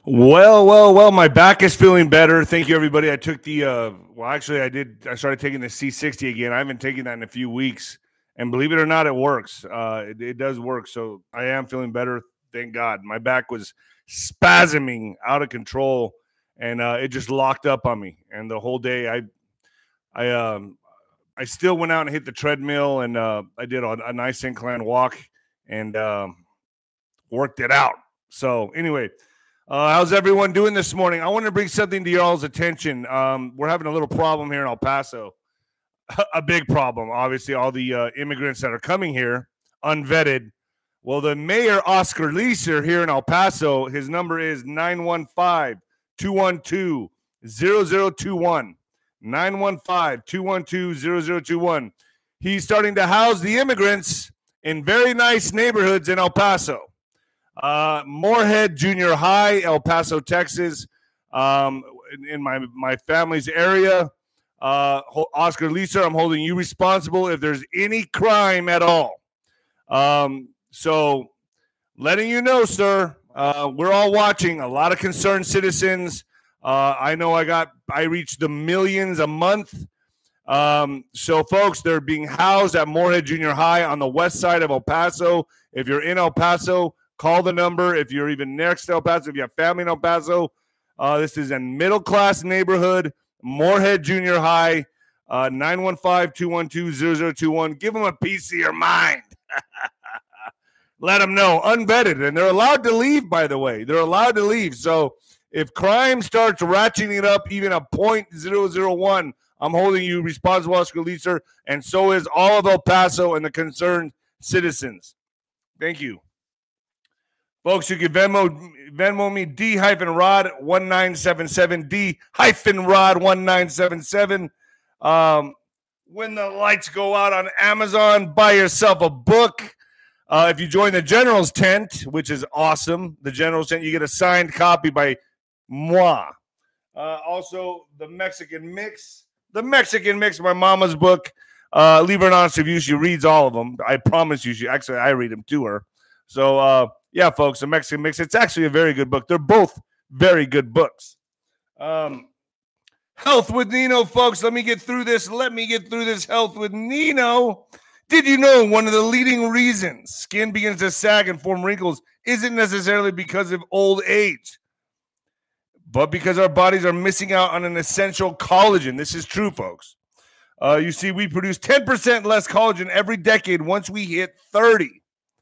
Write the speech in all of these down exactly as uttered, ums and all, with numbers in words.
Well, well, well, my back is feeling better. Thank you, everybody. I took the, uh, well, actually, I did. I started taking the C sixty again. I haven't taken that in a few weeks. And believe it or not, it works. Uh, it, it does work. So I am feeling better. Thank God. My back was spasming out of control, and uh, it just locked up on me. And the whole day, I, I, um, I still went out and hit the treadmill, and uh, I did a, a nice incline walk and um, worked it out. So anyway. Uh, how's everyone doing this morning? I want to bring something to y'all's attention. Um, we're having a little problem here in El Paso. A big problem, obviously, all the uh, immigrants that are coming here, unvetted. Well, the mayor, Oscar Leeser, here in El Paso, his number is nine one five, two one two, zero zero two one. nine one five, two one two, zero zero two one. He's starting to house the immigrants in very nice neighborhoods in El Paso. Uh, Moorhead Junior High, El Paso, Texas, um, in, in my, my family's area. Uh, Oscar Leeser, I'm holding you responsible if there's any crime at all. Um, so letting you know, sir, uh, we're all watching. A lot of concerned citizens. Uh, I know I got, I reached the millions a month. Um, so folks, they're being housed at Moorhead Junior High on the west side of El Paso. If you're in El Paso, call the number. If you're even next to El Paso, if you have family in El Paso, uh, this is a middle-class neighborhood, Moorhead Junior High, uh, nine one five, two one two, zero zero two one. Give them a piece of your mind. Let them know. Unvetted. And they're allowed to leave, by the way. They're allowed to leave. So if crime starts ratcheting it up even a point zero zero one, I'm holding you responsible, Oscar Leeser, and so is all of El Paso and the concerned citizens. Thank you. Folks, you can Venmo, Venmo me D-Rod one nine seven seven, D-Rod one nine seven seven. Um, when the lights go out on Amazon, buy yourself a book. Uh, if you join the General's Tent, which is awesome, the General's Tent, you get a signed copy by moi. Uh, also, the Mexican Mix. The Mexican Mix, my mama's book. Uh, leave her an honest review. She reads all of them. I promise you. She Actually, I read them to her. So, uh, yeah, folks, the Mexican Mix. It's actually a very good book. They're both very good books. Um, Health with Nino, folks. Let me get through this. Let me get through this. Health with Nino. Did you know one of the leading reasons skin begins to sag and form wrinkles isn't necessarily because of old age, but because our bodies are missing out on an essential collagen? This is true, folks. Uh, you see, we produce ten percent less collagen every decade once we hit thirty.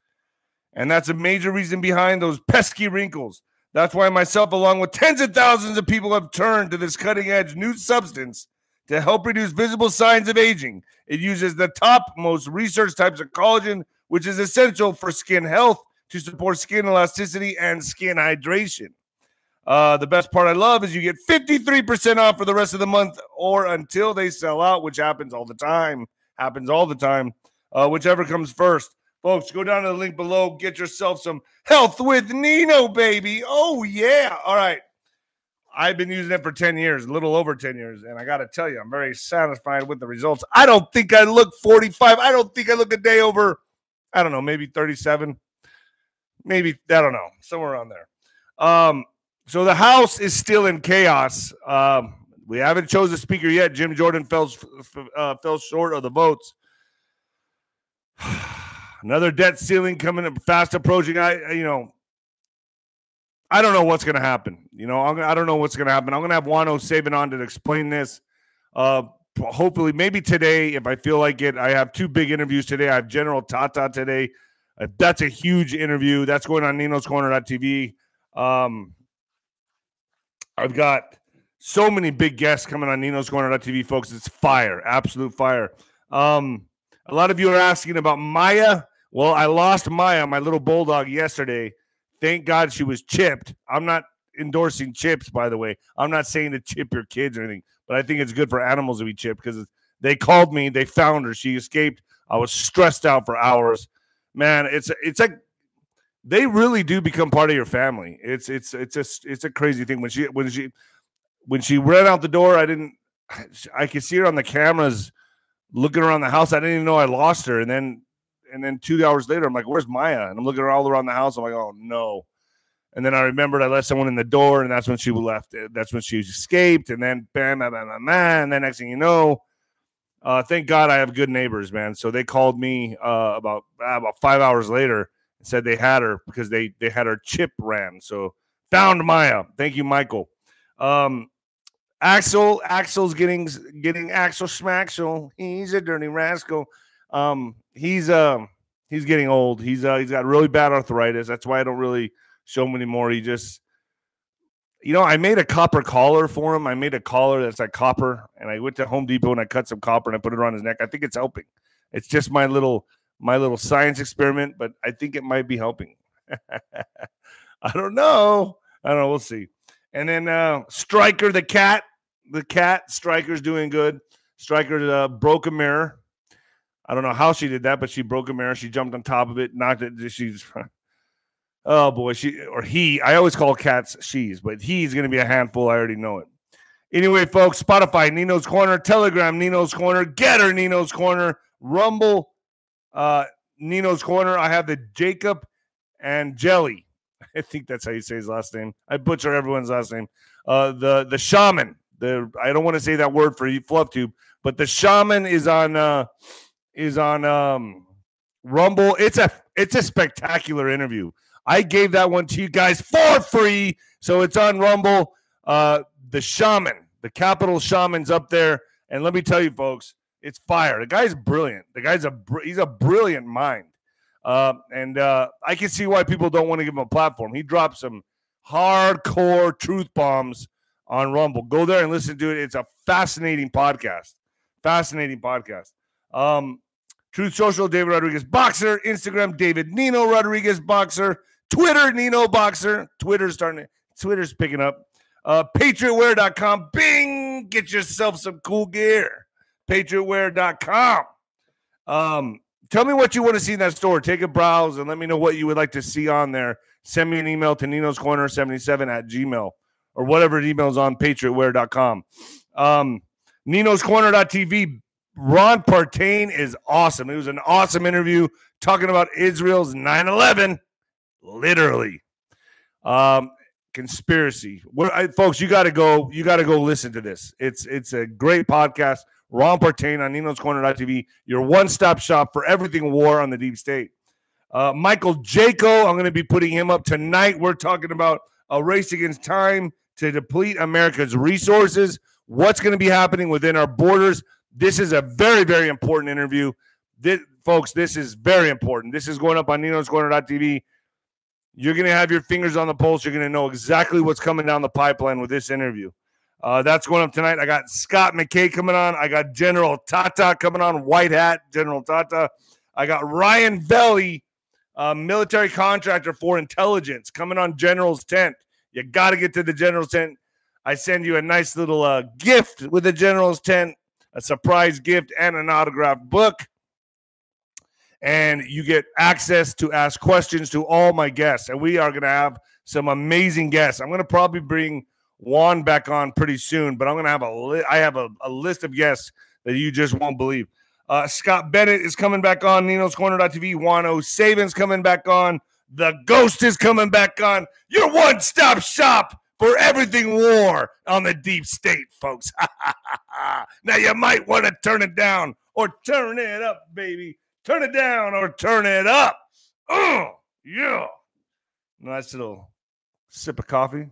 And that's a major reason behind those pesky wrinkles. That's why myself, along with tens of thousands of people, have turned to this cutting-edge new substance to help reduce visible signs of aging. It uses the top most research types of collagen, which is essential for skin health to support skin elasticity and skin hydration. Uh, the best part I love is you get fifty-three percent off for the rest of the month or until they sell out, which happens all the time. Happens all the time. Uh, whichever comes first. Folks, go down to the link below. Get yourself some Health with Nino, baby. Oh, yeah. All right. I've been using it for ten years, a little over ten years, and I got to tell you, I'm very satisfied with the results. I don't think I look forty-five. I don't think I look a day over, I don't know, maybe thirty-seven. Maybe, I don't know, somewhere around there. Um, so the House is still in chaos. Um, we haven't chosen a speaker yet. Jim Jordan fell, uh, fell short of the votes. Another debt ceiling coming up, fast approaching. I, you know, I don't know what's going to happen. You know, I'm, I don't know what's going to happen. I'm going to have Juan Saban on to explain this. Uh, hopefully, maybe today, if I feel like it. I have two big interviews today. I have General Tata today. Uh, that's a huge interview. That's going on Nino's Corner dot T V. Um, I've got so many big guests coming on Nino's Corner dot T V, folks. It's fire, absolute fire. Um, a lot of you are asking about Maya. Well, I lost Maya, my little bulldog, yesterday. Thank God she was chipped. I'm not endorsing chips, by the way. I'm not saying to chip your kids or anything, but I think it's good for animals to be chipped because they called me. They found her. She escaped. I was stressed out for hours. Man, it's it's like they really do become part of your family. It's it's it's a it's a crazy thing. When she when she when she ran out the door, I didn't. I could see her on the cameras looking around the house. I didn't even know I lost her, and then. And then two hours later, I'm like, where's Maya? And I'm looking all around the house. I'm like, oh, no. And then I remembered I left someone in the door, and that's when she left. That's when she escaped. And then bam, bam, bam, bam, bam. And then next thing you know, uh, thank God I have good neighbors, man. So they called me uh, about uh, about five hours later and said they had her because they they had her chip ran. So found Maya. Thank you, Michael. Um, Axel, Axel's getting getting Axel Schmaxel. He's a dirty rascal. Um, he's um uh, he's getting old. He's uh, he's got really bad arthritis. That's why I don't really show him anymore. He just, you know, I made a copper collar for him. I made a collar that's like copper, and I went to Home Depot and I cut some copper and I put it around his neck. I think it's helping. It's just my little my little science experiment, but I think it might be helping. I don't know. I don't know. We'll see. And then uh, Striker the cat, the cat Striker's doing good. Striker uh, broke a mirror. I don't know how she did that, but she broke a mirror. She jumped on top of it. Knocked it. She's oh boy, she or he. I always call cats she's, but he's going to be a handful. I already know it. Anyway, folks, Spotify, Nino's Corner, Telegram, Nino's Corner, Getter, Nino's Corner, Rumble, uh, Nino's Corner. I have the Jacob and Jelly. I think that's how you say his last name. I butcher everyone's last name. Uh, the the shaman. The I don't want to say that word for you, FluffTube, but the shaman is on uh, is on um, Rumble. It's a it's a spectacular interview. I gave that one to you guys for free, so it's on Rumble. Uh, the shaman, the capital shaman's up there, and let me tell you, folks, it's fire. The guy's brilliant. The guy's a he's a brilliant mind. Uh, and uh, I can see why people don't want to give him a platform. He dropped some hardcore truth bombs on Rumble. Go there and listen to it. It's a fascinating podcast. Fascinating podcast. Um, Truth Social, David Rodriguez Boxer. Instagram, David Nino Rodriguez Boxer. Twitter, Nino Boxer. Twitter's starting to, Twitter's picking up. Uh, Patriot Wear dot com. Bing! Get yourself some cool gear. Patriot Wear dot com. Um, Tell me what you want to see in that store. Take a browse and let me know what you would like to see on there. Send me an email to Nino's Corner seventy-seven at Gmail or whatever email is on Patriot Wear dot com. Um, Nino's Corner dot T V. Ron Partain is awesome. It was an awesome interview talking about Israel's nine eleven. Literally. Um, conspiracy. What, I, folks, you got to go. You got to go listen to this. It's it's a great podcast. Ron Partain on Nino's Corner dot T V, your one-stop shop for everything war on the deep state. Uh, Michael Jaco, I'm going to be putting him up tonight. We're talking about a race against time to deplete America's resources, what's going to be happening within our borders. This is a very, very important interview. This, folks, this is very important. This is going up on Nino's Corner dot T V. You're going to have your fingers on the pulse. You're going to know exactly what's coming down the pipeline with this interview. Uh, that's going up tonight. I got Scott McKay coming on. I got General Tata coming on, white hat, General Tata. I got Ryan Velli, uh, military contractor for intelligence, coming on General's tent. You got to get to the General's tent. I send you a nice little uh, gift with the General's tent, a surprise gift, and an autographed book. And you get access to ask questions to all my guests. And we are going to have some amazing guests. I'm going to probably bring Juan back on pretty soon, but I'm going to have a li- I have a, a list of guests that you just won't believe. Uh, Scott Bennett is coming back on Nino's Corner dot T V. Juan O'Savin's coming back on. The Ghost is coming back on. Your one-stop shop for everything war on the deep state, folks. Now you might want to turn it down or turn it up, baby. Turn it down or turn it up. Oh, yeah. Nice little sip of coffee.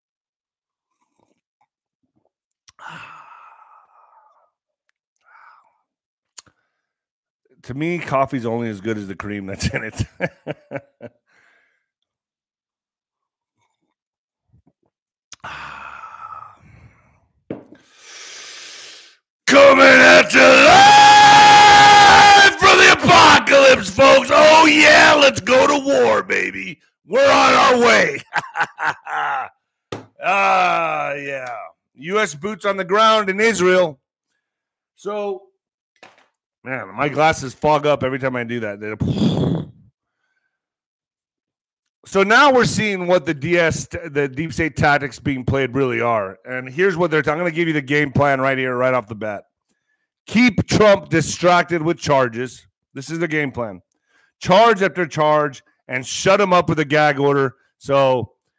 To me, coffee's only as good as the cream that's in it. Coming at you live from the apocalypse, folks. Oh, yeah, let's go to war, baby. We're on our way. Ah, yeah. U S boots on the ground in Israel. So, man, my glasses fog up every time I do that. So now we're seeing what the D S, the deep state tactics being played really are. And here's what they're talking. I'm going to give you the game plan right here, right off the bat. Keep Trump distracted with charges. This is the game plan. Charge after charge and shut him up with a gag order. So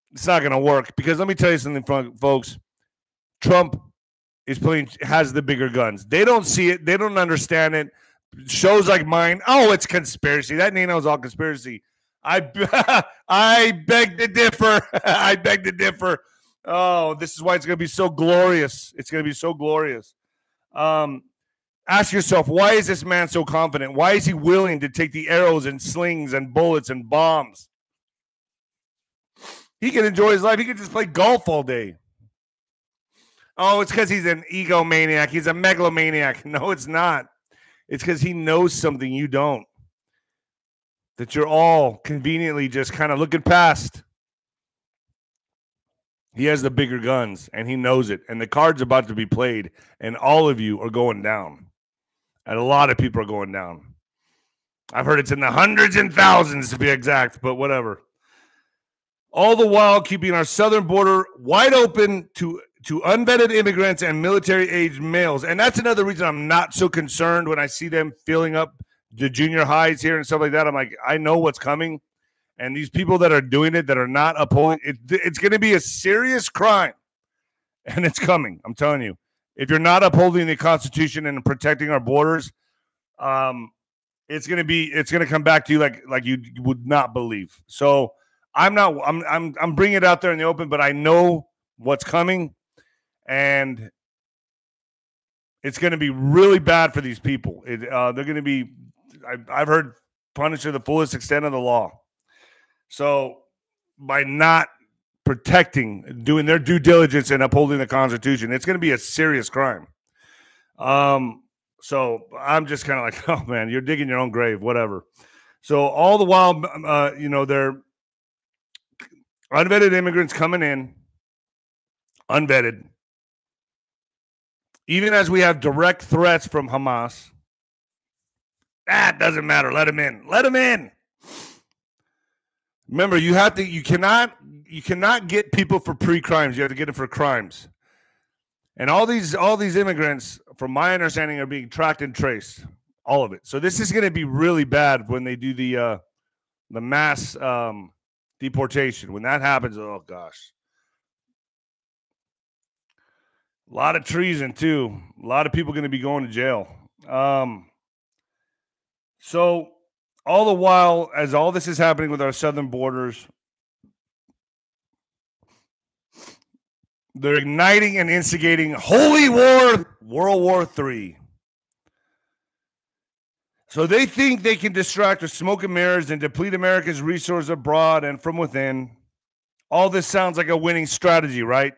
It's not going to work because let me tell you something, folks. Trump is playing, has the bigger guns. They don't see it. They don't understand it. Shows like mine, oh, it's conspiracy. That Nino's all conspiracy. I, I beg to differ. I beg to differ. Oh, this is why it's going to be so glorious. It's going to be so glorious. Um, ask yourself, why is this man so confident? Why is he willing to take the arrows and slings and bullets and bombs? He can enjoy his life. He can just play golf all day. Oh, it's because he's an egomaniac. He's a megalomaniac. No, it's not. It's because he knows something you don't. That you're all conveniently just kind of looking past. He has the bigger guns, and he knows it. And the card's about to be played, and all of you are going down. And a lot of people are going down. I've heard it's in the hundreds and thousands to be exact, but whatever. All the while keeping our southern border wide open to, to unvetted immigrants and military-aged males. And that's another reason I'm not so concerned when I see them filling up the junior highs here and stuff like that. I'm like, I know what's coming. And these people that are doing it, that are not upholding it, it's going to be a serious crime. And it's coming. I'm telling you. If you're not upholding the Constitution and protecting our borders, um, it's going to be, it's going to come back to you like, like you would not believe. So I'm not, I'm, I'm, I'm bringing it out there in the open, but I know what's coming, and it's going to be really bad for these people. It, uh, they're going to be, I've, I've heard, punished to the fullest extent of the law. So by not protecting, doing their due diligence and upholding the Constitution, it's going to be a serious crime. Um, so I'm just kind of like, oh man, you're digging your own grave, whatever. So all the while, uh, you know, they're unvetted immigrants coming in, unvetted. Even as we have direct threats from Hamas, that doesn't matter. Let them in. Let them in. Remember, you have to. You cannot. You cannot get people for pre-crimes. You have to get them for crimes. And all these, all these immigrants, from my understanding, are being tracked and traced. All of it. So this is going to be really bad when they do the uh, the mass um, deportation. When that happens, oh gosh, a lot of treason too. A lot of people going to be going to jail. Um, so. All the while, as all this is happening with our southern borders, they're igniting and instigating holy war, World War Three. So they think they can distract with smoke and mirrors and deplete America's resources abroad and from within. All this sounds like a winning strategy, right?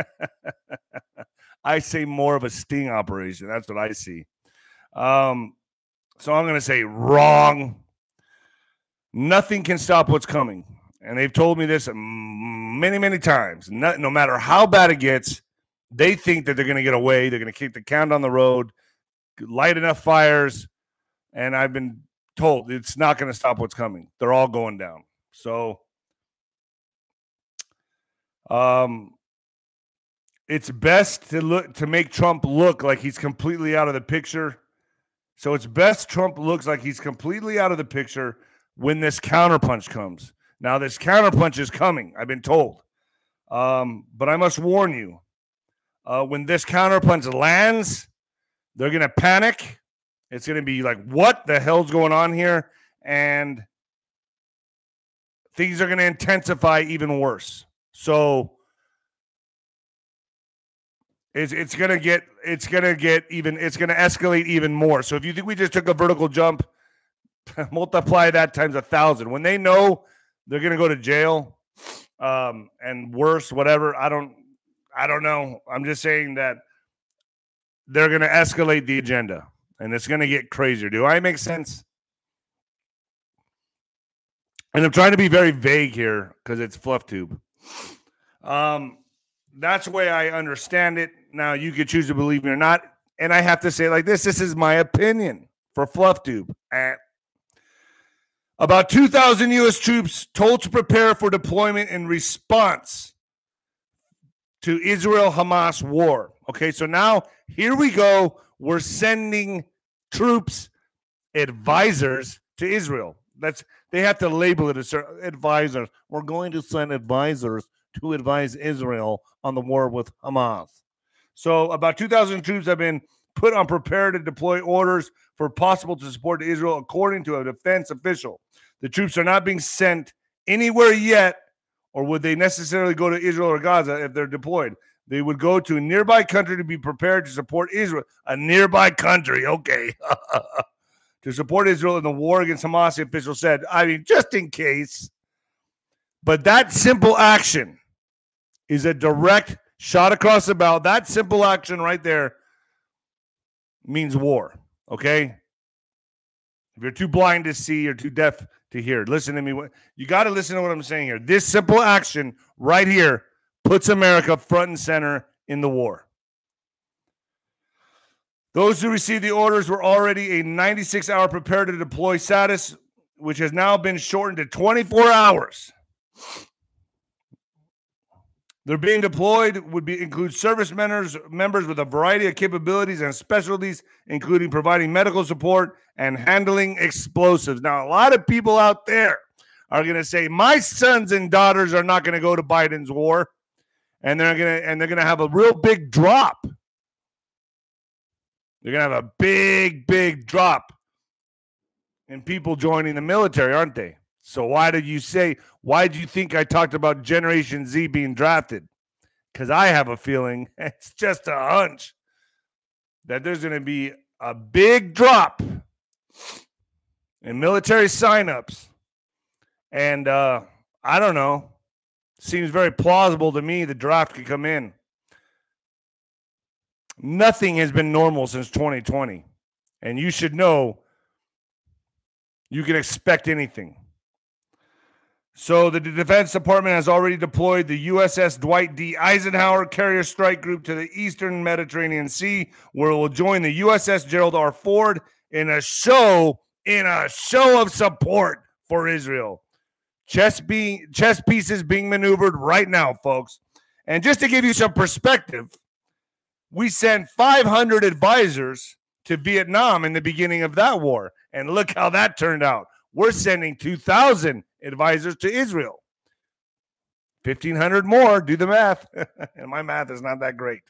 I say more of a sting operation. That's what I see. Um, so I'm going to say wrong. Nothing can stop what's coming. And they've told me this many, many times. No, no matter how bad it gets, they think that they're going to get away. They're going to keep the can on the road, light enough fires. And I've been told it's not going to stop what's coming. They're all going down. So um, it's best to look to make Trump look like he's completely out of the picture. So it's best Trump looks like he's completely out of the picture when this counterpunch comes. Now, this counterpunch is coming, I've been told. Um, but I must warn you, uh, when this counterpunch lands, they're going to panic. It's going to be like, what the hell's going on here? And things are going to intensify even worse. So it's, it's going to get, it's going to get even, it's going to escalate even more. So if you think we just took a vertical jump, multiply that times a thousand. When they know they're going to go to jail um, and worse, whatever, I don't, I don't know. I'm just saying that they're going to escalate the agenda, and it's going to get crazier. Do I make sense? And I'm trying to be very vague here because it's fluff tube. Um, that's the way I understand it. Now you could choose to believe me or not, and I have to say it like this: this is my opinion for fluff tube. Eh. About two thousand U S troops told to prepare for deployment in response to Israel-Hamas war. Okay, so now here we go. We're sending troops, advisors to Israel. That's they have to label it as advisors. We're going to send advisors to advise Israel on the war with Hamas. So about two thousand troops have been put on prepare to deploy orders for possible to support Israel, according to a defense official. The troops are not being sent anywhere yet, or would they necessarily go to Israel or Gaza if they're deployed? They would go to a nearby country to be prepared to support Israel. A nearby country, okay. To support Israel in the war against Hamas, the official said. I mean, just in case. But that simple action is a direct shot across the bow. That simple action right there means war, okay? If you're too blind to see or too deaf to hear, listen to me. You got to listen to what I'm saying here. This simple action right here puts America front and center in the war. Those who received the orders were already a ninety-six hour prepare to deploy status, which has now been shortened to twenty-four hours. They're being deployed would be include service members, members with a variety of capabilities and specialties, including providing medical support and handling explosives. Now, a lot of people out there are going to say, my sons and daughters are not going to go to Biden's war, and they're going to and they're going to have a real big drop. They're going to have a big, big drop in people joining the military, aren't they? So why did you say, why do you think I talked about Generation Z being drafted? Because I have a feeling, it's just a hunch, that there's going to be a big drop in military signups. And uh, I don't know, seems very plausible to me the draft could come in. Nothing has been normal since twenty twenty. And you should know you can expect anything. So the Defense Department has already deployed the U S S Dwight D. Eisenhower Carrier Strike Group to the Eastern Mediterranean Sea, where it will join the U S S Gerald R. Ford in a show, in a show of support for Israel. Chess, being, chess pieces being maneuvered right now, folks. And just to give you some perspective, we sent five hundred advisors to Vietnam in the beginning of that war. And look how that turned out. We're sending two thousand advisors to Israel. fifteen hundred more. Do the math. And my math is not that great.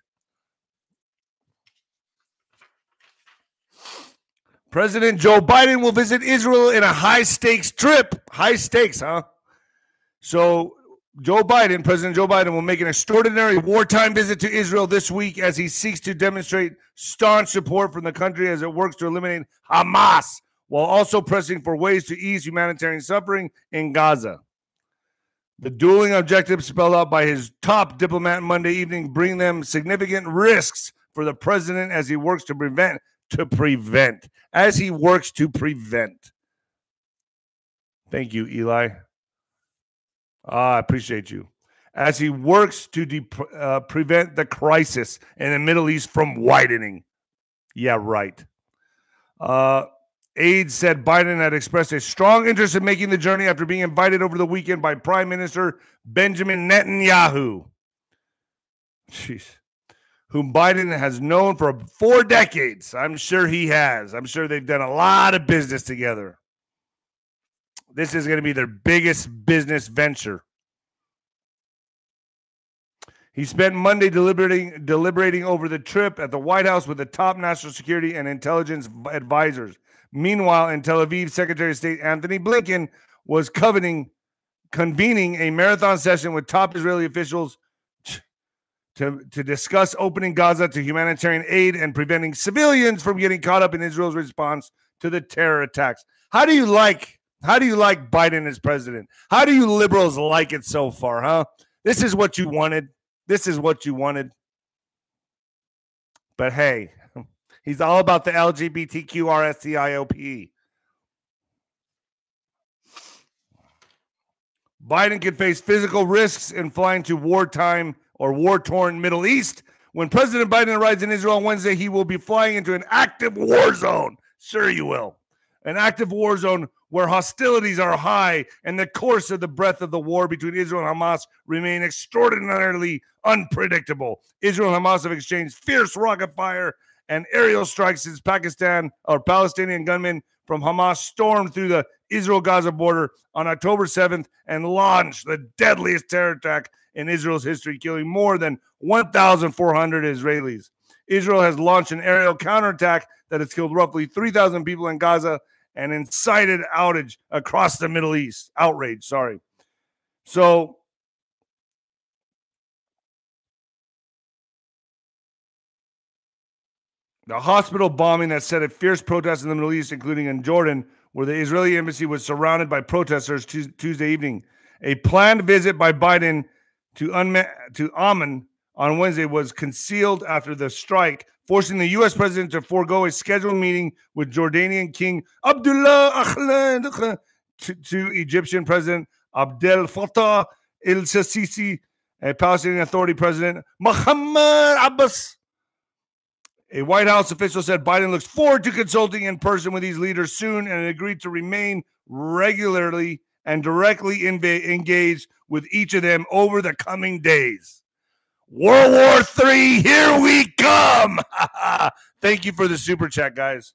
President Joe Biden will visit Israel in a high-stakes trip. High stakes, huh? So Joe Biden, President Joe Biden, will make an extraordinary wartime visit to Israel this week as he seeks to demonstrate staunch support from the country as it works to eliminate Hamas, while also pressing for ways to ease humanitarian suffering in Gaza. The dueling objectives spelled out by his top diplomat Monday evening bring them significant risks for the president as he works to prevent, to prevent, as he works to prevent. Thank you, Eli. Ah, I appreciate you. As he works to de- uh, prevent the crisis in the Middle East from widening. Yeah, right. Uh, Aides said Biden had expressed a strong interest in making the journey after being invited over the weekend by Prime Minister Benjamin Netanyahu, Jeez. whom Biden has known for four decades. I'm sure he has. I'm sure they've done a lot of business together. This is going to be their biggest business venture. He spent Monday deliberating, deliberating over the trip at the White House with the top national security and intelligence advisors. Meanwhile, in Tel Aviv, Secretary of State Anthony Blinken was coveting, convening a marathon session with top Israeli officials to, to discuss opening Gaza to humanitarian aid and preventing civilians from getting caught up in Israel's response to the terror attacks. How do you like How do you like Biden as president? How do you liberals like it so far, huh? This is what you wanted. This is what you wanted. But hey, he's all about the L G B T Q R S T I O P. Biden could face physical risks in flying to wartime or war-torn Middle East. When President Biden arrives in Israel on Wednesday, he will be flying into an active war zone. Sure you will. An active war zone where hostilities are high and the course of the breadth of the war between Israel and Hamas remain extraordinarily unpredictable. Israel and Hamas have exchanged fierce rocket fire and aerial strikes since Pakistan or Palestinian gunmen from Hamas stormed through the Israel-Gaza border on October seventh and launched the deadliest terror attack in Israel's history, killing more than one thousand four hundred Israelis. Israel has launched an aerial counterattack that has killed roughly three thousand people in Gaza and incited outage across the Middle East. Outrage, sorry. So, the hospital bombing that set a fierce protest in the Middle East, including in Jordan, where the Israeli embassy was surrounded by protesters Tuesday evening. A planned visit by Biden to, Unma- to Amman on Wednesday was concealed after the strike, forcing the U S president to forego a scheduled meeting with Jordanian King Abdullah Ahmed to, to Egyptian President Abdel Fattah el-Sisi, and Palestinian Authority President Mahmoud Abbas. A White House official said Biden looks forward to consulting in person with these leaders soon and agreed to remain regularly and directly inv- engaged with each of them over the coming days. World War Three, here we come. Thank you for the super chat, guys.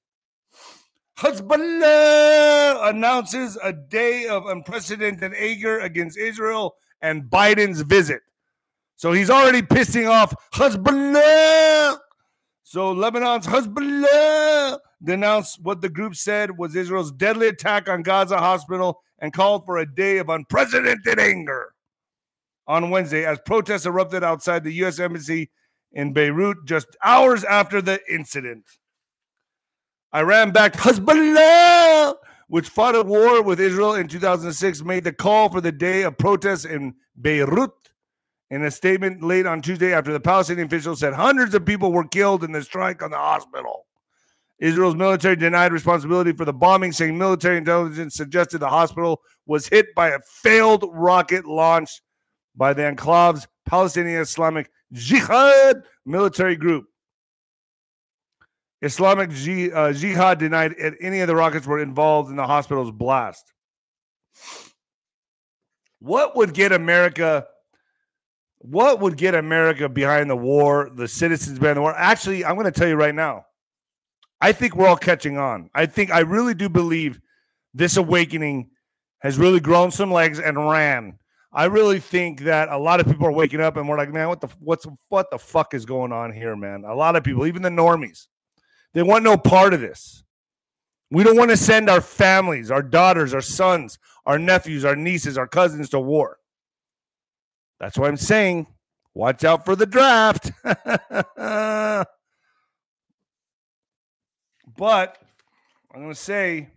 Hezbollah announces a day of unprecedented anger against Israel and Biden's visit. So he's already pissing off Hezbollah. So Lebanon's Hezbollah denounced what the group said was Israel's deadly attack on Gaza hospital and called for a day of unprecedented anger on Wednesday as protests erupted outside the U S embassy in Beirut just hours after the incident. Iran-backed Hezbollah, which fought a war with Israel in two thousand six, made the call for the day of protests in Beirut. In a statement late on Tuesday after the Palestinian officials said hundreds of people were killed in the strike on the hospital. Israel's military denied responsibility for the bombing, saying military intelligence suggested the hospital was hit by a failed rocket launch by the enclave's Palestinian Islamic Jihad military group. Islamic G, uh, Jihad denied it, any of the rockets were involved in the hospital's blast. What would get America... What would get America behind the war, the citizens behind the war? Actually, I'm going to tell you right now, I think we're all catching on. I think, I really do believe this awakening has really grown some legs and ran. I really think that a lot of people are waking up and we're like, man, what the, what's, what the fuck is going on here, man? A lot of people, even the normies, they want no part of this. We don't want to send our families, our daughters, our sons, our nephews, our nieces, our cousins to war. That's why I'm saying, watch out for the draft. But I'm going to say,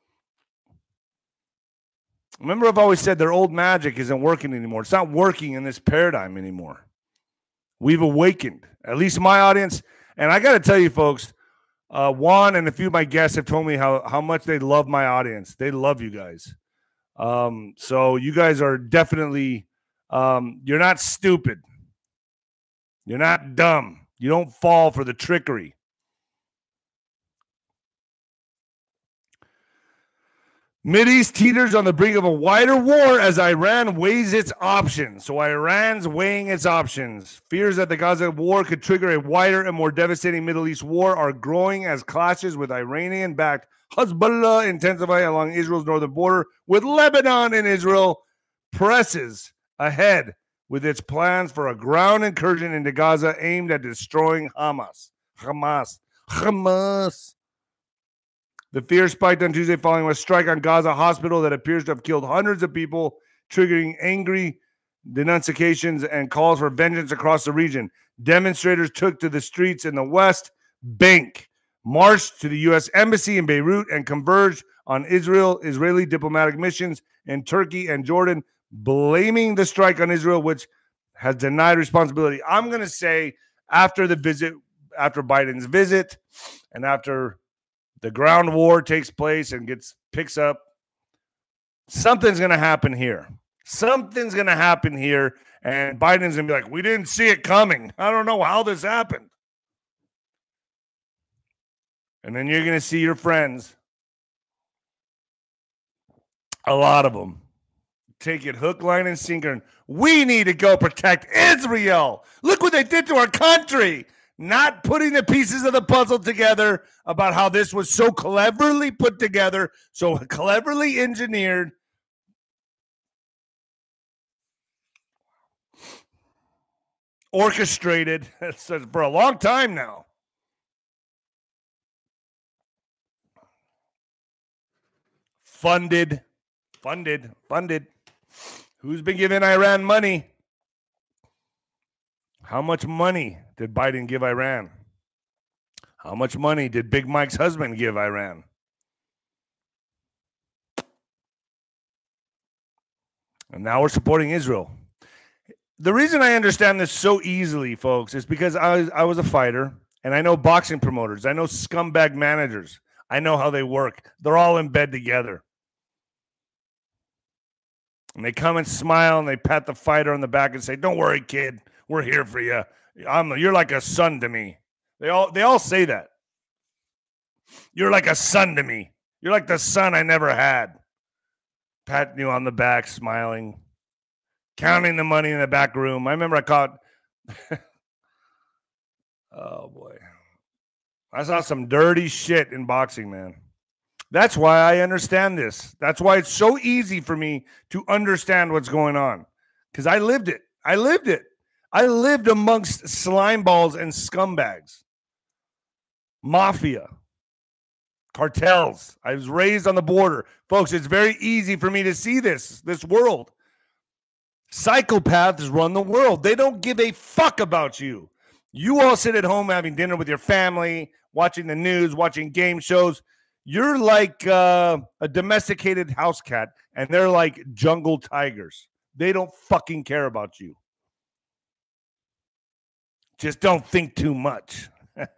remember I've always said their old magic isn't working anymore. It's not working in this paradigm anymore. We've awakened, at least my audience. And I got to tell you, folks, uh, Juan and a few of my guests have told me how, how much they love my audience. They love you guys. Um, so you guys are definitely... Um, you're not stupid. You're not dumb. You don't fall for the trickery. Mideast teeters on the brink of a wider war as Iran weighs its options. So Iran's weighing its options. Fears that the Gaza war could trigger a wider and more devastating Middle East war are growing as clashes with Iranian-backed Hezbollah intensify along Israel's northern border, with Lebanon and Israel presses ahead with its plans for a ground incursion into Gaza aimed at destroying Hamas. Hamas. Hamas. The fear spiked on Tuesday following a strike on Gaza hospital that appears to have killed hundreds of people, triggering angry denunciations and calls for vengeance across the region. Demonstrators took to the streets in the West Bank, marched to the U S Embassy in Beirut, and converged on Israel, Israeli diplomatic missions in Turkey and Jordan, blaming the strike on Israel, which has denied responsibility. I'm going to say after the visit, after Biden's visit, and after the ground war takes place and gets picks up, something's going to happen here. Something's going to happen here, and Biden's going to be like, we didn't see it coming. I don't know how this happened. And then you're going to see your friends, a lot of them, take it hook, line, and sinker. And we need to go protect Israel. Look what they did to our country. Not putting the pieces of the puzzle together about how this was so cleverly put together, so cleverly engineered. orchestrated for a long time now. Funded, funded, funded. Who's been giving Iran money? How much money did Biden give Iran? How much money did Big Mike's husband give Iran? And now we're supporting Israel. The reason I understand this so easily, folks, is because I was, I was a fighter, and I know boxing promoters. I know scumbag managers. I know how they work. They're all in bed together. And they come and smile, and they pat the fighter on the back and say, "Don't worry, kid. We're here for you. I'm, you're like a son to me." They all they all say that. You're like a son to me. You're like the son I never had. Patting you on the back, smiling, counting the money in the back room. I remember I caught. Oh boy, I saw some dirty shit in boxing, man. That's why I understand this. That's why it's so easy for me to understand what's going on, because I lived it. I lived it. I lived amongst slime balls and scumbags, mafia, cartels. I was raised on the border. Folks, it's very easy for me to see this, this world. Psychopaths run the world. They don't give a fuck about you. You all sit at home having dinner with your family, watching the news, watching game shows. You're like uh, a domesticated house cat, and they're like jungle tigers. They don't fucking care about you. Just don't think too much.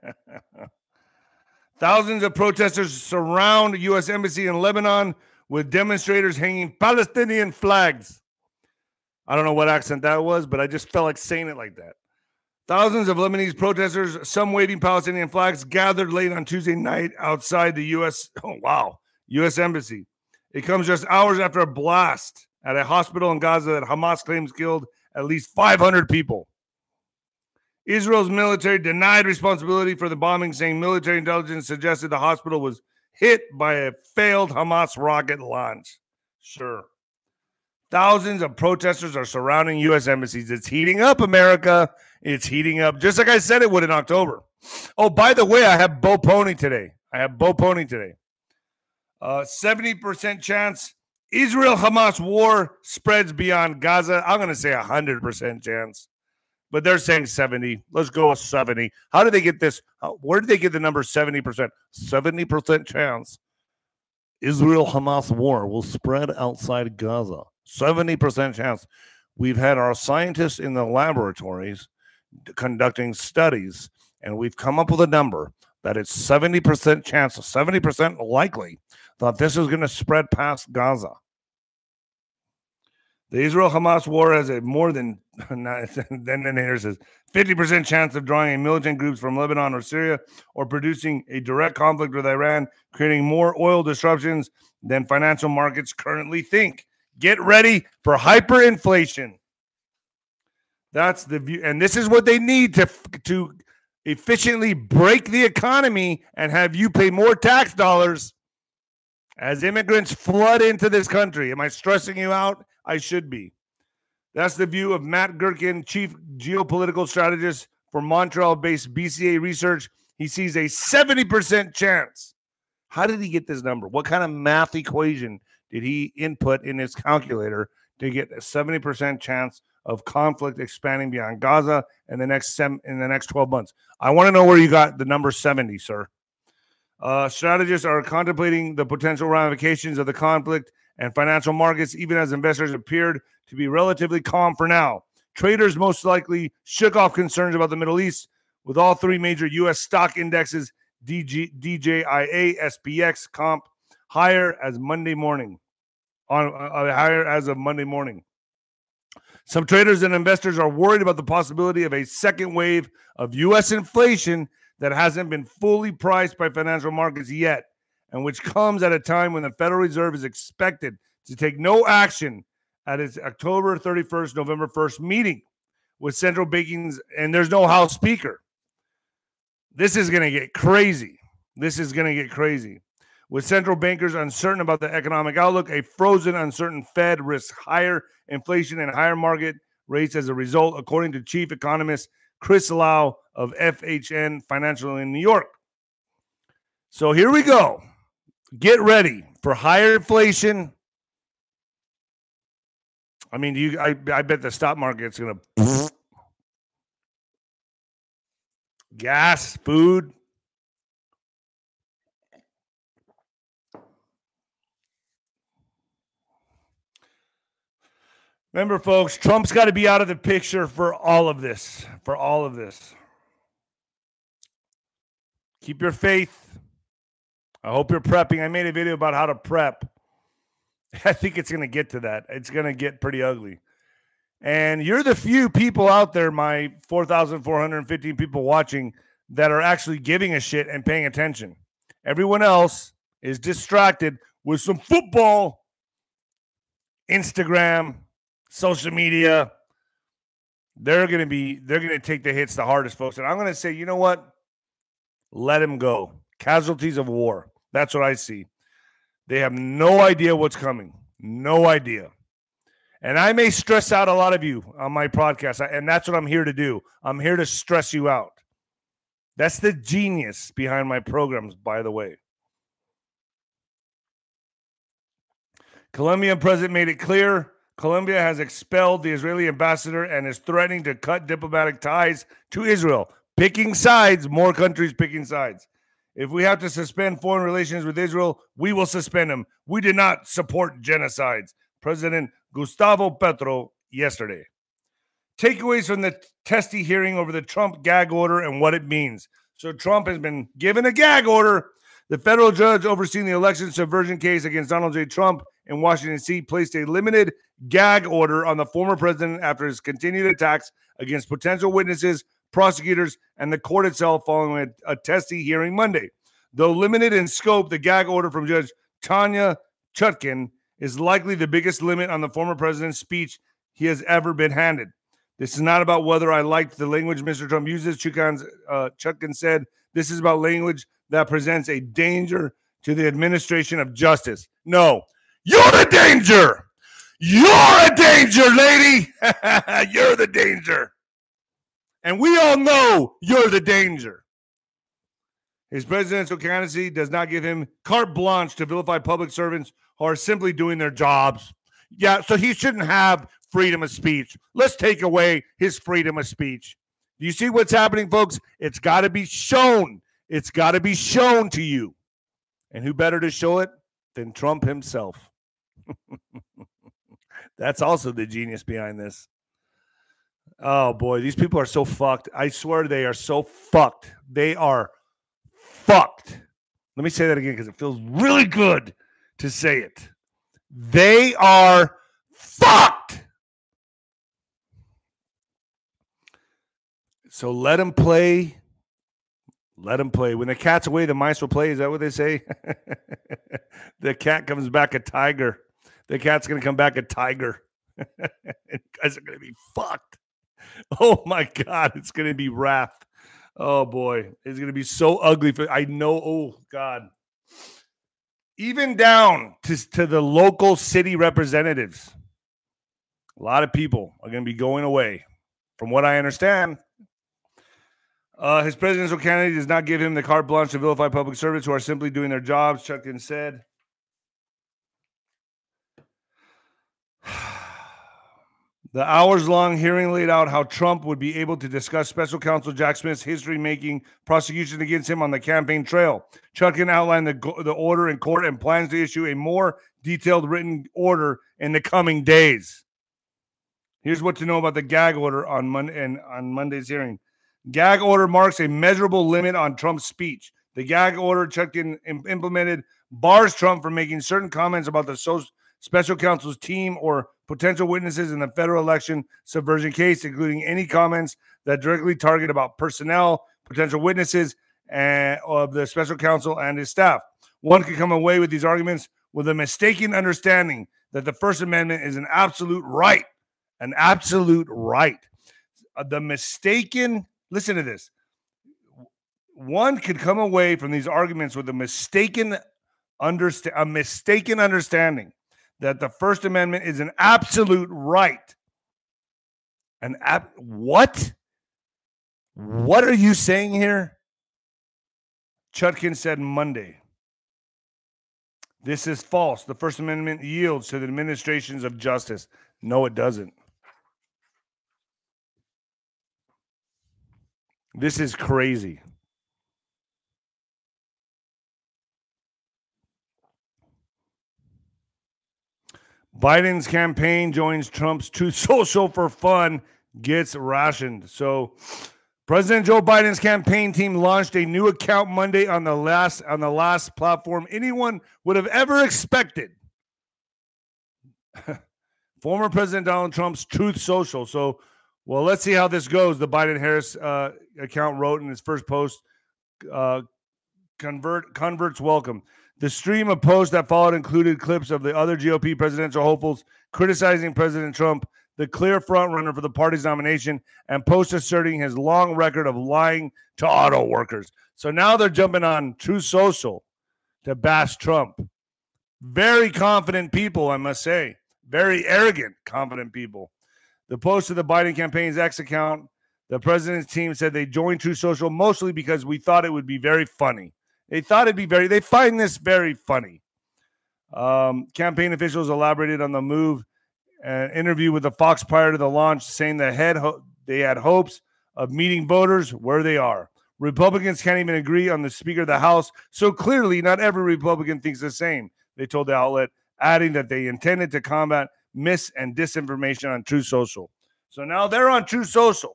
Thousands of protesters surround the U S embassy in Lebanon with demonstrators hanging Palestinian flags. I don't know what accent that was, but I just felt like saying it like that. Thousands of Lebanese protesters, some waving Palestinian flags, gathered late on Tuesday night outside the U S Oh, wow. U S embassy. It comes just hours after a blast at a hospital in Gaza that Hamas claims killed at least five hundred people. Israel's military denied responsibility for the bombing, saying military intelligence suggested the hospital was hit by a failed Hamas rocket launch. Sure. Thousands of protesters are surrounding U S embassies. It's heating up, America. It's heating up, just like I said it would in October. Oh, by the way, I have Bo Pony today. I have Bo Pony today. Uh, seventy percent chance Israel-Hamas war spreads beyond Gaza. I'm going to say one hundred percent chance. But they're saying seventy. Let's go with seventy. How did they get this? How, where did they get the number seventy percent? seventy percent chance Israel-Hamas war will spread outside Gaza. seventy percent chance. We've had our scientists in the laboratories conducting studies, and we've come up with a number that it's seventy percent chance, seventy percent likely that this is going to spread past Gaza. The Israel-Hamas war has a more than, then the narrator says, fifty percent chance of drawing in militant groups from Lebanon or Syria or producing a direct conflict with Iran, creating more oil disruptions than financial markets currently think. Get ready for hyperinflation. That's the view. And this is what they need to, to efficiently break the economy and have you pay more tax dollars as immigrants flood into this country. Am I stressing you out? I should be. That's the view of Matt Gherkin, chief geopolitical strategist for Montreal-based B C A Research. He sees a seventy percent chance. How did he get this number? What kind of math equation did he input in his calculator to get a seventy percent chance of conflict expanding beyond Gaza in the next sem- in the next twelve months? I want to know where you got the number seventy, sir. Uh, strategists are contemplating the potential ramifications of the conflict and financial markets, even as investors appeared to be relatively calm for now. Traders most likely shook off concerns about the Middle East, with all three major U S stock indexes, D G, D J I A, S P X, Comp, higher as Monday morning. On uh, higher as of Monday morning. Some traders and investors are worried about the possibility of a second wave of U S inflation that hasn't been fully priced by financial markets yet, and which comes at a time when the Federal Reserve is expected to take no action at its October thirty-first, November first meeting with central bankings, and there's no House Speaker. This is going to get crazy. This is going to get crazy. With central bankers uncertain about the economic outlook, a frozen, uncertain Fed risks higher inflation and higher market rates as a result, according to chief economist Chris Lau of F H N Financial in New York. So here we go. Get ready for higher inflation. I mean, you. I, I bet the stock market's going to gas, food. Remember, folks, Trump's got to be out of the picture for all of this. For all of this. Keep your faith. I hope you're prepping. I made a video about how to prep. I think it's going to get to that. It's going to get pretty ugly. And you're the few people out there, my four thousand four hundred fifteen people watching, that are actually giving a shit and paying attention. Everyone else is distracted with some football, Instagram, social media. They're going to be, they're going to take the hits the hardest, folks. And I'm going to say, you know what? Let them go. Casualties of war. That's what I see. They have no idea what's coming. No idea. And I may stress out a lot of you on my podcast, and that's what I'm here to do. I'm here to stress you out. That's the genius behind my programs, by the way. Colombian president made it clear Colombia has expelled the Israeli ambassador and is threatening to cut diplomatic ties to Israel. Picking sides, more countries picking sides. If we have to suspend foreign relations with Israel, we will suspend them. We did not support genocides. President Gustavo Petro yesterday. Takeaways from the testy hearing over the Trump gag order and what it means. So Trump has been given a gag order. The federal judge overseeing the election subversion case against Donald J. Trump in Washington, D C placed a limited gag order on the former president after his continued attacks against potential witnesses, prosecutors, and the court itself following a, a testy hearing Monday. Though limited in scope, the gag order from Judge Tanya Chutkan is likely the biggest limit on the former president's speech he has ever been handed. This is not about whether I liked the language Mister Trump uses. Chutkan, uh, Chutkan said, this is about language that presents a danger to the administration of justice. No, you're the danger. You're a danger, lady. You're the danger. And we all know you're the danger. His presidential candidacy does not give him carte blanche to vilify public servants who are simply doing their jobs. Yeah, so he shouldn't have freedom of speech. Let's take away his freedom of speech. Do you see what's happening, folks? It's got to be shown. It's got to be shown to you. And who better to show it than Trump himself? That's also the genius behind this. Oh, boy, these people are so fucked. I swear they are so fucked. They are fucked. Let me say that again because it feels really good to say it. They are fucked. So let them play. Let them play. When the cat's away, the mice will play. Is that what they say? The cat comes back a tiger. The cat's going to come back a tiger. You guys are going to be fucked. Oh, my God. It's going to be wrath. Oh, boy. It's going to be so ugly. For I know. Oh, God. Even down to, to the local city representatives. A lot of people are going to be going away. From what I understand, uh, his presidential candidate does not give him the carte blanche to vilify public servants who are simply doing their jobs, Chutkan said. The hours-long hearing laid out how Trump would be able to discuss special counsel Jack Smith's history-making prosecution against him on the campaign trail. Chutkan outlined the, the order in court and plans to issue a more detailed written order in the coming days. Here's what to know about the gag order on, Mon- and on Monday's hearing. Gag order marks a measurable limit on Trump's speech. The gag order Chutkan implemented bars Trump from making certain comments about the so- special counsel's team or potential witnesses in the federal election subversion case, including any comments that directly target about personnel, potential witnesses and, of the special counsel and his staff. One could come away with these arguments with a mistaken understanding that the First Amendment is an absolute right, an absolute right. Uh, the mistaken, listen to this. One could come away from these arguments with a mistaken, understa- a mistaken understanding that the First Amendment is an absolute right. An app? What? What are you saying here? Chutkan said Monday. This is false. The First Amendment yields to the administrations of justice. No, it doesn't. This is crazy. Biden's campaign joins Trump's Truth Social for fun, gets rationed. So President Joe Biden's campaign team launched a new account Monday on the last on the last platform anyone would have ever expected. Former President Donald Trump's Truth Social. So, well, let's see how this goes. The Biden-Harris uh, account wrote in his first post, uh, convert converts welcome. The stream of posts that followed included clips of the other G O P presidential hopefuls criticizing President Trump, the clear frontrunner for the party's nomination, and posts asserting his long record of lying to auto workers. So now they're jumping on Truth Social to bash Trump. Very confident people, I must say. Very arrogant, confident people. The post of the Biden campaign's X account, the president's team said they joined Truth Social mostly because we thought it would be very funny. They thought it'd be very, they find this very funny. Um, campaign officials elaborated on the move. An interview with the Fox prior to the launch, saying they had, ho- they had hopes of meeting voters where they are. Republicans can't even agree on the Speaker of the House, so clearly not every Republican thinks the same, they told the outlet, adding that they intended to combat mis- and disinformation on Truth Social. So now they're on Truth Social.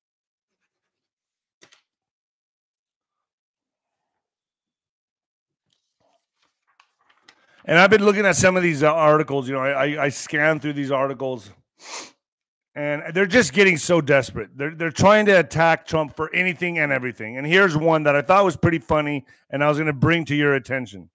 And I've been looking at some of these uh, articles. You know, I, I, I scan through these articles, and they're just getting so desperate. They're they're trying to attack Trump for anything and everything. And here's one that I thought was pretty funny, and I was going to bring to your attention.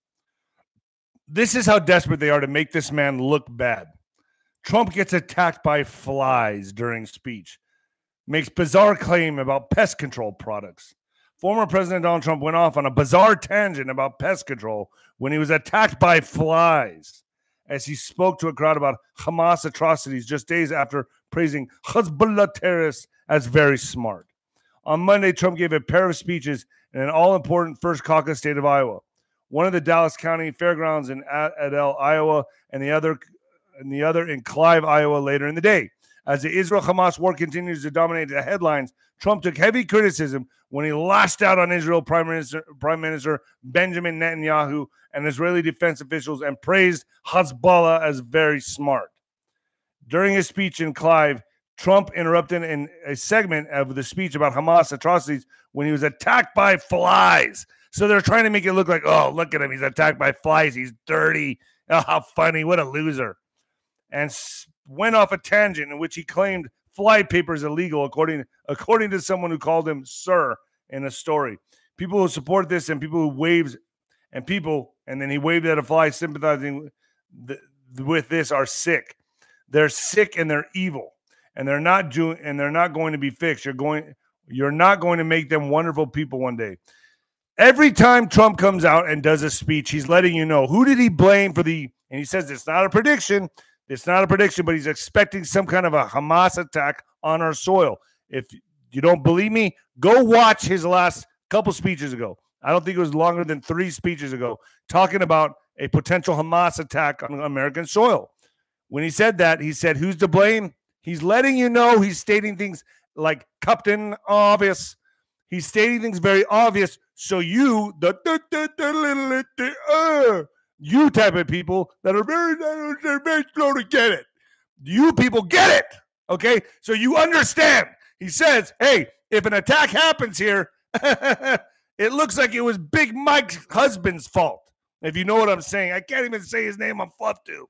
This is how desperate they are to make this man look bad. Trump gets attacked by flies during speech, makes bizarre claim about pest control products. Former President Donald Trump went off on a bizarre tangent about pest control when he was attacked by flies as he spoke to a crowd about Hamas atrocities just days after praising Hezbollah terrorists as very smart. On Monday, Trump gave a pair of speeches in an all-important first caucus state of Iowa, one of the Dallas County Fairgrounds in Adel, Iowa, and the other, and the other in Clive, Iowa later in the day. As the Israel-Hamas war continues to dominate the headlines, Trump took heavy criticism when he lashed out on Israel Prime Minister, Prime Minister Benjamin Netanyahu and Israeli defense officials and praised Hezbollah as very smart. During his speech in Clive, Trump interrupted in a segment of the speech about Hamas atrocities when he was attacked by flies. So they're trying to make it look like, oh, look at him. He's attacked by flies. He's dirty. Oh, how funny. What a loser. And went off a tangent in which he claimed fly paper is illegal, according, according to someone who called him sir in a story. People who support this and people who waves and people, and then he waved at a fly sympathizing th- with this are sick. They're sick and they're evil, and they're not doing, and they're not going to be fixed. You're going, you're not going to make them wonderful people one day. Every time Trump comes out and does a speech, he's letting you know who did he blame for the, and he says it's not a prediction. It's not a prediction, but he's expecting some kind of a Hamas attack on our soil. If you don't believe me, go watch his last couple speeches ago. I don't think it was longer than three speeches ago, talking about a potential Hamas attack on American soil. When he said that, he said, who's to blame? He's letting you know, he's stating things like Captain Obvious. He's stating things very obvious. So you, the, the, the, the, the uh, you type of people that are very, they're very slow to get it. You people get it. Okay. So you understand. He says, hey, if an attack happens here, it looks like it was Big Mike's husband's fault. If you know what I'm saying. I can't even say his name on Fluff Tube.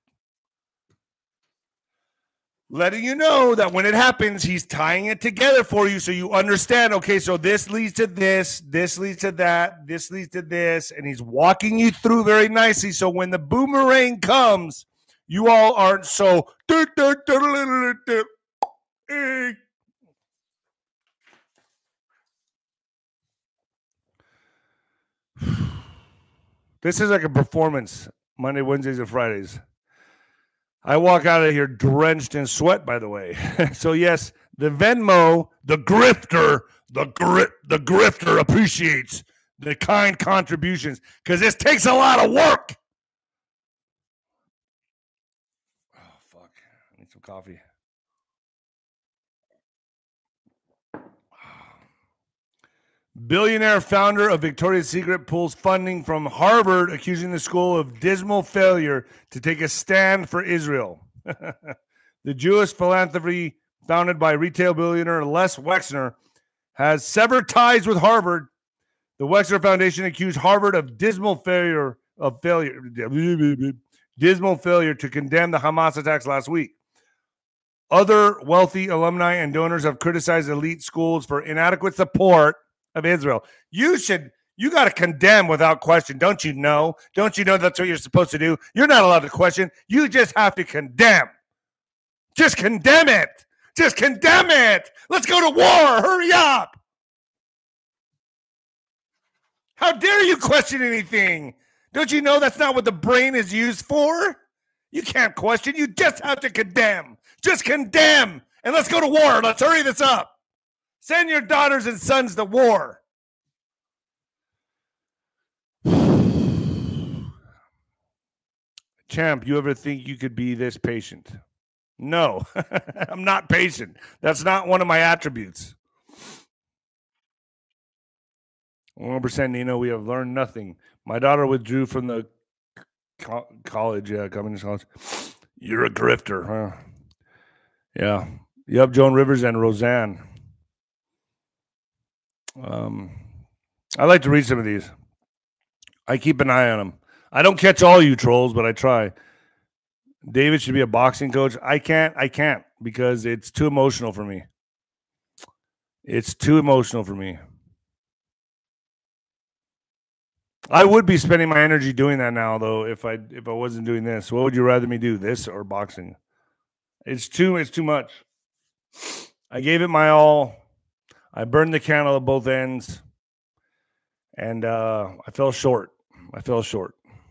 Letting you know that when it happens, he's tying it together for you so you understand, okay, so this leads to this, this leads to that, this leads to this, and he's walking you through very nicely so when the boomerang comes, you all aren't so this is like a performance Monday, Wednesdays, and Fridays. I walk out of here drenched in sweat, by the way. So, yes, the Venmo, the grifter, the, gri- the grifter appreciates the kind contributions because this takes a lot of work. Oh, fuck. I need some coffee. Billionaire founder of Victoria's Secret pulls funding from Harvard, accusing the school of dismal failure to take a stand for Israel. The Jewish philanthropy founded by retail billionaire Les Wexner has severed ties with Harvard. The Wexner Foundation accused Harvard of dismal failure of failure, dismal failure to condemn the Hamas attacks last week. Other wealthy alumni and donors have criticized elite schools for inadequate support of Israel. You should, you got to condemn without question. Don't you know? Don't you know that's what you're supposed to do? You're not allowed to question. You just have to condemn. Just condemn it. Just condemn it. Let's go to war. Hurry up. How dare you question anything? Don't you know that's not what the brain is used for? You can't question. You just have to condemn. Just condemn. And let's go to war. Let's hurry this up. Send your daughters and sons to war. Champ, you ever think you could be this patient? No, I'm not patient. That's not one of my attributes. one hundred percent Nino, we have learned nothing. My daughter withdrew from the co- college, yeah, communist college. You're a grifter, huh? Yeah. Yep, Joan Rivers and Roseanne. Um, I like to read some of these. I keep an eye on them. I don't catch all you trolls, but I try. David should be a boxing coach. I can't. I can't because it's too emotional for me. It's too emotional for me. I would be spending my energy doing that now, though. If I if I wasn't doing this, what would you rather me do, this or boxing? It's too. It's too much. I gave it my all. I burned the candle at both ends, and uh, I fell short. I fell short.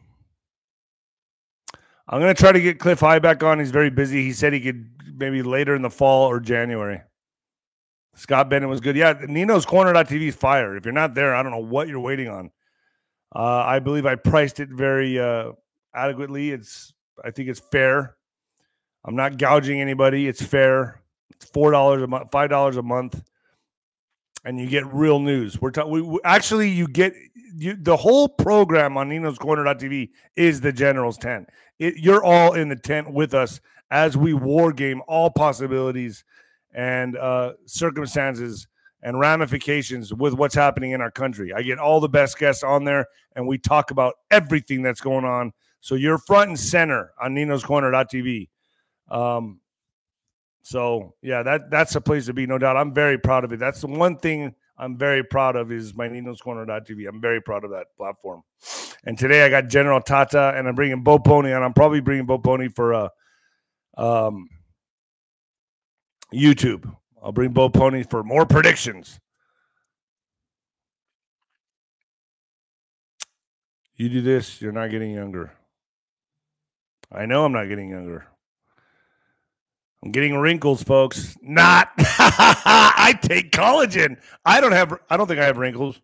I'm going to try to get Cliff High back on. He's very busy. He said he could maybe later in the fall or January. Scott Bennett was good. Yeah, Nino's Corner dot T V is fire. If you're not there, I don't know what you're waiting on. Uh, I believe I priced it very uh, adequately. It's, I think it's fair. I'm not gouging anybody. It's fair. It's four dollars a month, five dollars a month, and you get real news. We're ta- we, we actually you get you, the whole program on Nino's Corner dot T V is the General's tent. It, you're all in the tent with us as we war game all possibilities and uh, circumstances and ramifications with what's happening in our country. I get all the best guests on there, and we talk about everything that's going on. So you're front and center on Nino's Corner dot T V. Um, so, yeah, that that's a place to be, no doubt. I'm very proud of it. That's the one thing I'm very proud of is my Nino's Corner dot T V. I'm very proud of that platform. And today I got General Tata, and I'm bringing Bo Pony, and I'm probably bringing Bo Pony for uh, um, YouTube. I'll bring Bo Pony for more predictions. You do this, you're not getting younger. I know I'm not getting younger. I'm getting wrinkles, folks. Not. I take collagen. I don't have. I don't think I have wrinkles.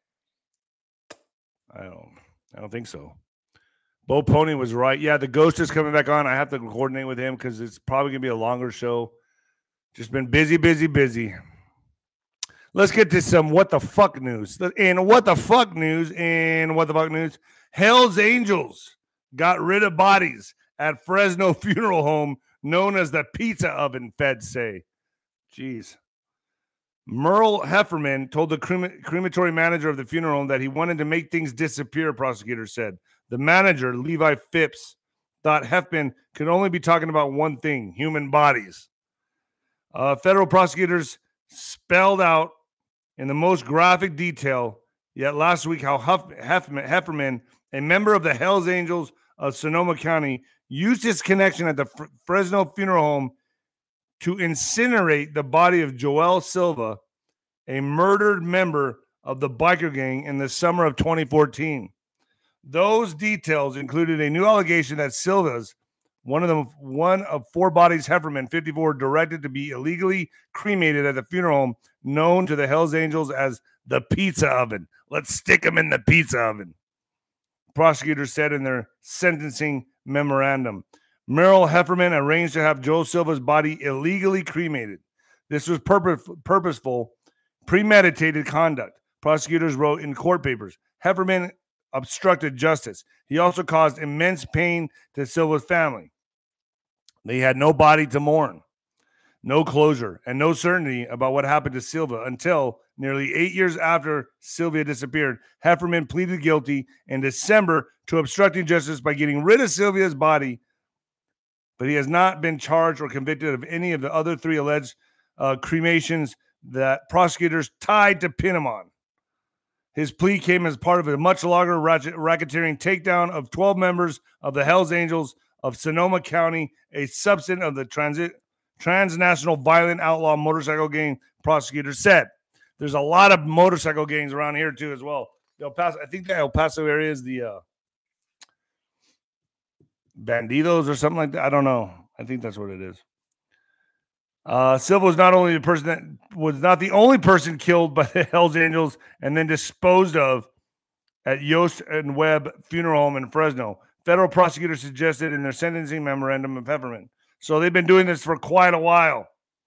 I don't. I don't think so. Bo Pony was right. Yeah, the ghost is coming back on. I have to coordinate with him because it's probably gonna be a longer show. Just been busy, busy, busy. Let's get to some what the fuck news. In what the fuck news. In what the fuck news. Hell's Angels got rid of bodies at Fresno funeral home known as the Pizza Oven, feds say. Jeez. Merle Hefferman told the crem- crematory manager of the funeral home that he wanted to make things disappear, prosecutors said. The manager, Levi Phipps, thought Hefferman could only be talking about one thing, human bodies. Uh, federal prosecutors spelled out in the most graphic detail yet last week how Huff- Hefferman, Hefferman, a member of the Hells Angels of Sonoma County, used his connection at the F- Fresno funeral home to incinerate the body of Joel Silva, a murdered member of the biker gang in the summer of twenty fourteen. Those details included a new allegation that Silva's One of them, one of four bodies, Hefferman, fifty-four, directed to be illegally cremated at the funeral home known to the Hells Angels as the Pizza Oven. Let's stick him in the pizza oven. Prosecutors said in their sentencing memorandum. Merrill Hefferman arranged to have Joe Silva's body illegally cremated. This was purpose, purposeful, premeditated conduct. Prosecutors wrote in court papers. Hefferman obstructed justice. He also caused immense pain to Silva's family. They had no body to mourn, no closure, and no certainty about what happened to Silva until nearly eight years after Sylvia disappeared. Hefferman pleaded guilty in December to obstructing justice by getting rid of Sylvia's body, but he has not been charged or convicted of any of the other three alleged uh, cremations that prosecutors tied to pin him on. His plea came as part of a much longer racketeering takedown of twelve members of the Hells Angels of Sonoma County, a subset of the transit, transnational violent outlaw motorcycle gang, prosecutors said. There's a lot of motorcycle gangs around here, too, as well. The El Paso, I think the El Paso area is the uh, Bandidos or something like that. I don't know. I think that's what it is. Uh, Silva was not only the person that was not the only person killed by the Hells Angels and then disposed of at Yost and Webb Funeral Home in Fresno. Federal prosecutors suggested in their sentencing memorandum of Hefferman. So they've been doing this for quite a while.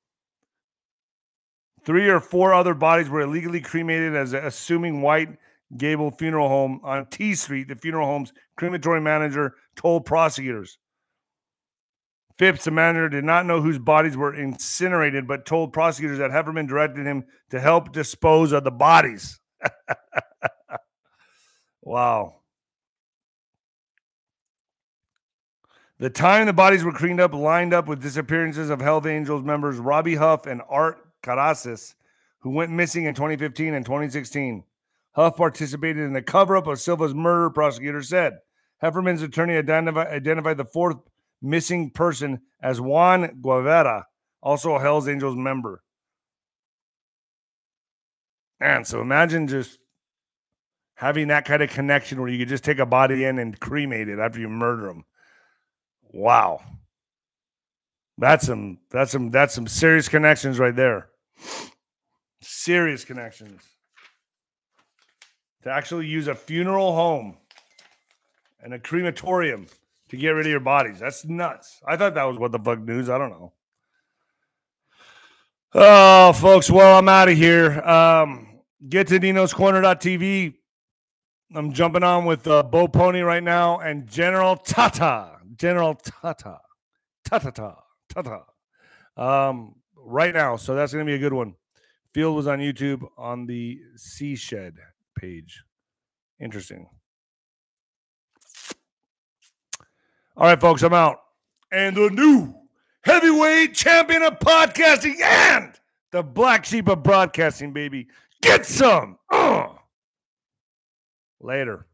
Three or four other bodies were illegally cremated as an assuming White Gable Funeral Home on T Street. The funeral home's crematory manager told prosecutors. Phipps, the manager, did not know whose bodies were incinerated, but told prosecutors that Hefferman directed him to help dispose of the bodies. Wow. The time the bodies were cleaned up lined up with disappearances of Hells Angels members Robbie Huff and Art Carasis, who went missing in twenty fifteen and twenty sixteen. Huff participated in the cover-up of Silva's murder, prosecutors said. Hefferman's attorney identified, identified the fourth missing person as Juan Guevara, also a Hells Angels member. And so imagine just having that kind of connection where you could just take a body in and cremate it after you murder them. Wow. That's some that's some that's some serious connections right there. Serious connections. To actually use a funeral home and a crematorium to get rid of your bodies. That's nuts. I thought that was what the fuck news. I don't know. Oh, folks. Well, I'm out of here. Um, get to Dino's Corner dot T V. I'm jumping on with uh, Bo Pony right now and General Tata. General Tata. Tata. Tata. Um, right now. So that's going to be a good one. Field was on YouTube on the Sea Shed page. Interesting. All right, folks, I'm out. And the new heavyweight champion of podcasting and the black sheep of broadcasting, baby. Get some. Uh. Later.